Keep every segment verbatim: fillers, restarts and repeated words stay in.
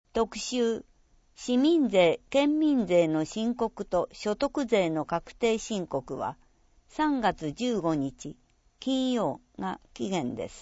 特集、市民税・県民税の申告と所得税の確定申告はさんがつじゅうごにち金曜が期限です。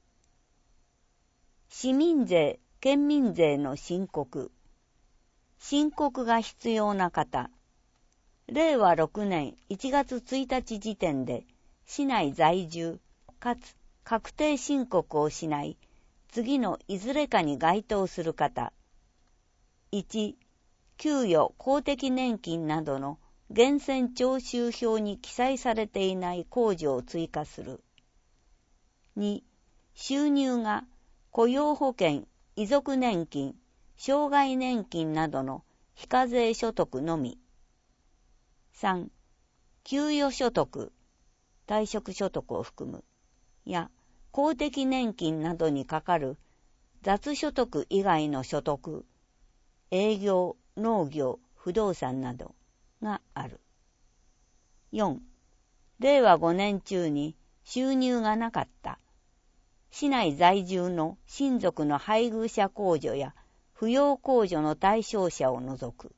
市民税・県民税の申告。申告が必要な方。れいわろくねんいちがつついたち時点で市内在住かつ確定申告をしない次のいずれかに該当する方。いち、給与・公的年金などの源泉徴収票に記載されていない控除を追加する。に、収入が雇用保険、遺族年金、障害年金などの非課税所得のみ。さん、給与所得、退職所得を含む、や公的年金などにかかる雑所得以外の所得、営業、農業、不動産などがある。よん、れいわごねん中に収入がなかった。市内在住の親族の配偶者控除や扶養控除の対象者を除く。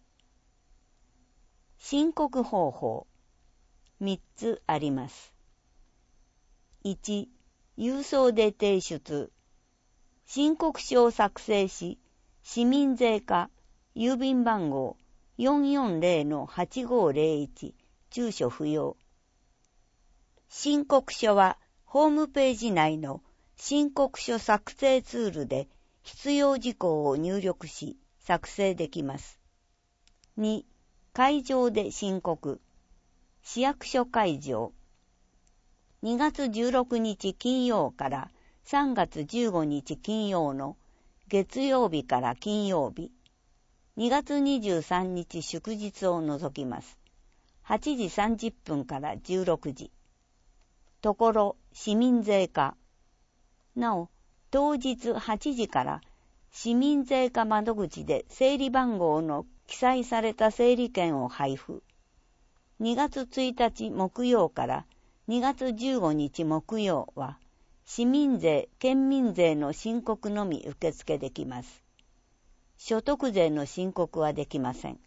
申告方法。みっつあります。いち、郵送で提出。申告書を作成し、市民税課、郵便番号 よんよんぜろのはちごぜろいち、住所不要。申告書はホームページ内の申告書作成ツールで必要事項を入力し作成できます。に、会場で申告。市役所会場。にがつじゅうろくにち金曜からさんがつじゅうごにち金曜の月曜日から金曜日。にがつにじゅうさんにち祝日を除きます。はちじさんじゅっぷんからじゅうろくじ。ところ市民税課。なお、当日はちじから市民税課窓口で整理番号の記載された整理券を配布。にがつついたち木曜からにがつじゅうごにち木曜は市民税・県民税の申告のみ受付できます。所得税の申告はできません。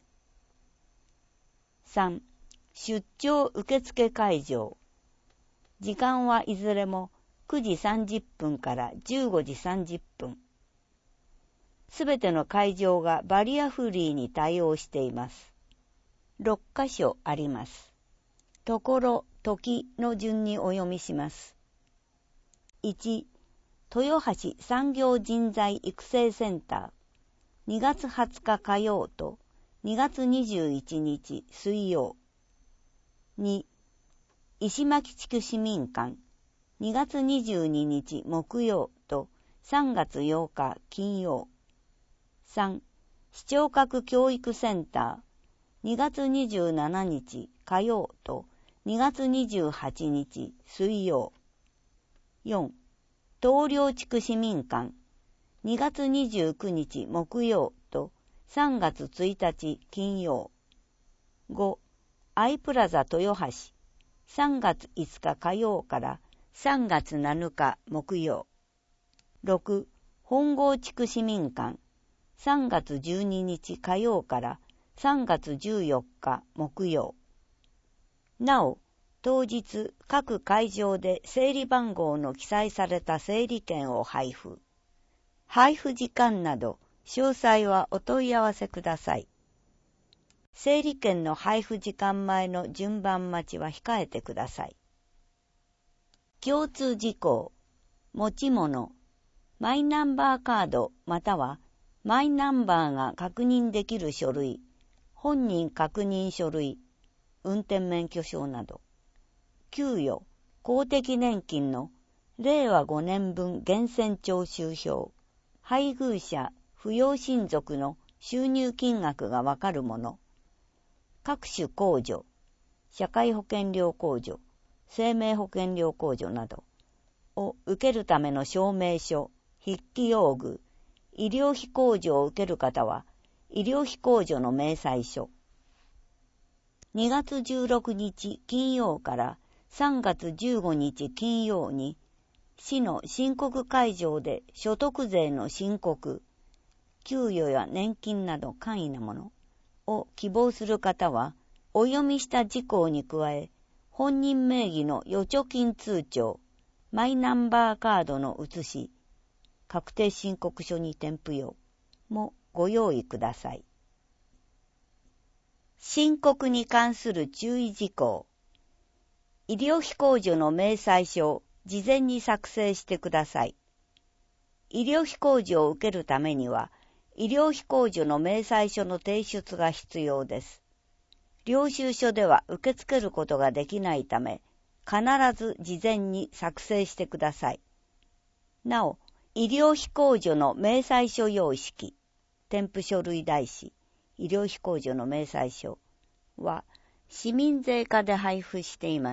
さん、出張受付会場。時間はいずれもくじさんじゅっぷんからじゅうごじさんじゅっぷん。すべての会場がバリアフリーに対応しています。ろっかしょあります。ところ、時の順にお読みします。いち、豊橋産業人材育成センター。にがつはつか火曜とにがつにじゅういちにち水曜。に、石巻地区市民館。にがつにじゅうににち木曜とさんがつようか金曜。さん、視聴覚教育センター。にがつにじゅうしちにち火曜とにがつにじゅうはちにち水曜。よん、東陵地区市民館。にがつにじゅうくにち木曜とさんがつついたち金曜。ご、アイプラザ豊橋。さんがついつか火曜からさんがつなのか木曜。ろく、本郷地区市民館。さんがつじゅうににち火曜からさんがつじゅうよっか木曜。なお、当日各会場で整理番号の記載された整理券を配布。配布時間など詳細はお問い合わせください。整理券の配布時間前の順番待ちは控えてください。共通事項、持ち物、マイナンバーカードまたはマイナンバーが確認できる書類、本人確認書類、運転免許証など、給与、公的年金のれいわごねんぶん源泉徴収票、配偶者、扶養親族の収入金額がわかるもの、各種控除、社会保険料控除、生命保険料控除などを受けるための証明書、筆記用具、医療費控除を受ける方は、医療費控除の明細書。にがつじゅうろくにち金曜からさんがつじゅうごにち金曜に、市の申告会場で所得税の申告、 給与や年金など簡易なものを希望する方は、お読みした事項に加え、本人名義の預貯金通帳、マイナンバーカードの写し、確定申告書に添付用もご用意ください。申告に関する注意事項。医療費控除の明細書を事前に作成してください。医療費控除を受けるためには、医療費控除の明細書の提出が必要です。領収書では受け付けることができないため、必ず事前に作成してください。なお、医療費控除の明細書様式、添付書類題紙、医療費控除の明細書は市民税課で配布しています。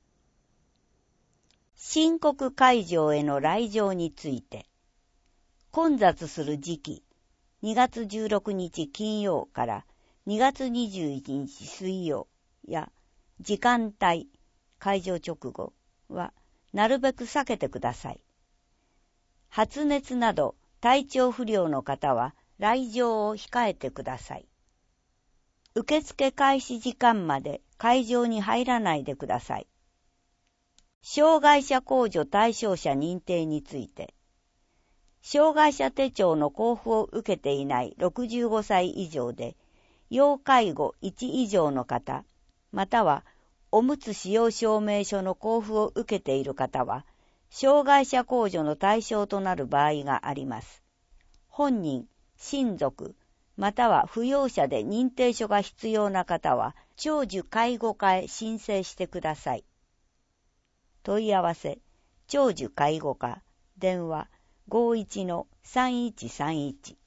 申告会場への来場について、混雑する時期、にがつじゅうろくにち金曜からにがつにじゅういちにち水曜や時間帯、会場直後はなるべく避けてください。発熱など体調不良の方は来場を控えてください。受付開始時間まで会場に入らないでください。障害者控除対象者認定について、障害者手帳の交付を受けていないろくじゅうごさい以上で、要介護いち以上の方、またはおむつ使用証明書の交付を受けている方は、障害者控除の対象となる場合があります。本人、親族、または扶養者で認定書が必要な方は、長寿介護課へ申請してください。問い合わせ、長寿介護課、電話 ごいちのさんいちさんいち。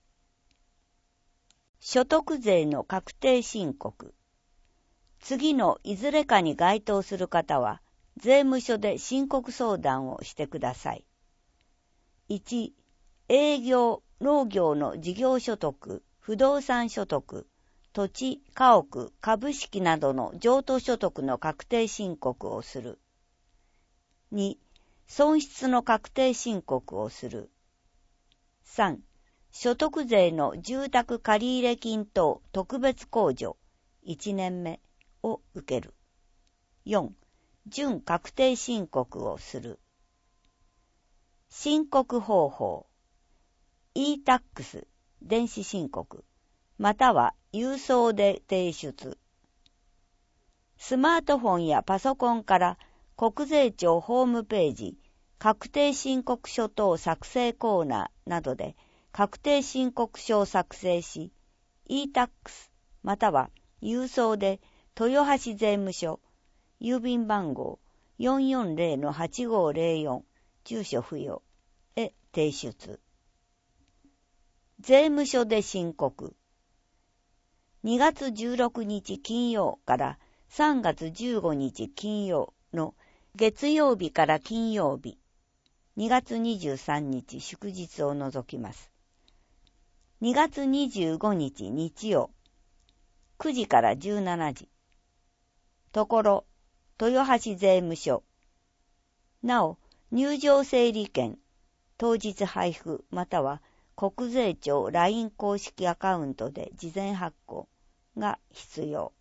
所得税の確定申告。次のいずれかに該当する方は、税務署で申告相談をしてください。いち、営業、農業の事業所得、不動産所得、土地、家屋、株式などの譲渡所得の確定申告をする。に、損失の確定申告をする。さん、所得税の住宅借入金等特別控除いちねんめを受ける。よん、準確定申告をする。申告方法。イータックス、電子申告、または郵送で提出。スマートフォンやパソコンから国税庁ホームページ、確定申告書等作成コーナーなどで確定申告書を作成し、イータックス、または郵送で豊橋税務署、郵便番号 よんよんぜろのはちごーぜろよん、住所不要へ提出。税務署で申告。にがつじゅうろくにち金曜からさんがつじゅうごにち金曜の月曜日から金曜日、にがつにじゅうさんにち祝日を除きます。にがつにじゅうごにち日曜、くじからじゅうしちじ。ところ、豊橋税務署。なお、入場整理券、当日配布または国税庁 ライン 公式アカウントで事前発行が必要。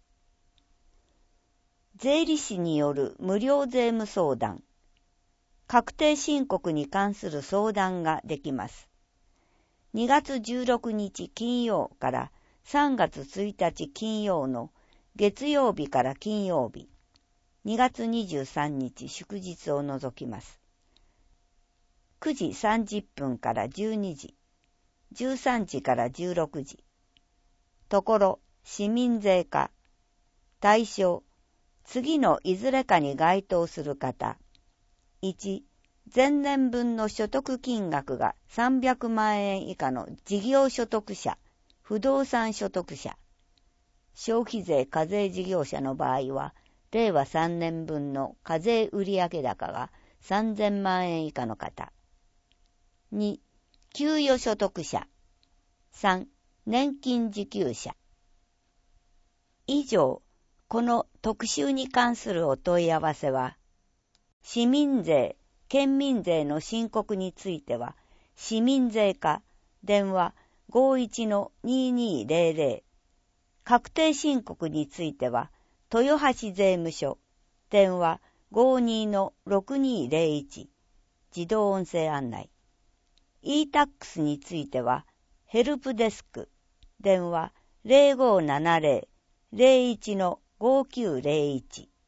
税理士による無料税務相談。確定申告に関する相談ができます。にがつじゅうろくにち金曜からさんがつついたち金曜の月曜日から金曜日、にがつにじゅうさんにち祝日を除きます。くじさんじゅっぷんからじゅうにじ、じゅうさんじからじゅうろくじ。ところ、市民税課。対象、次のいずれかに該当する方。いち、前年分の所得金額がさんびゃくまんえん以下の事業所得者、不動産所得者。消費税課税事業者の場合は、れいわさんねんぶんの課税売上高がさんぜんまんえん以下の方。に、給与所得者。さん、年金受給者。以上、この特集に関するお問い合わせは、市民税、県民税の申告については、市民税課電話 ごーいちのにーにーぜろぜろ。確定申告については、豊橋税務署、電話 ごーにーのろくにーぜろいち。自動音声案内。イータックス については、ヘルプデスク、電話 ぜろごーななぜろぜろいちのごーきゅうぜろいち。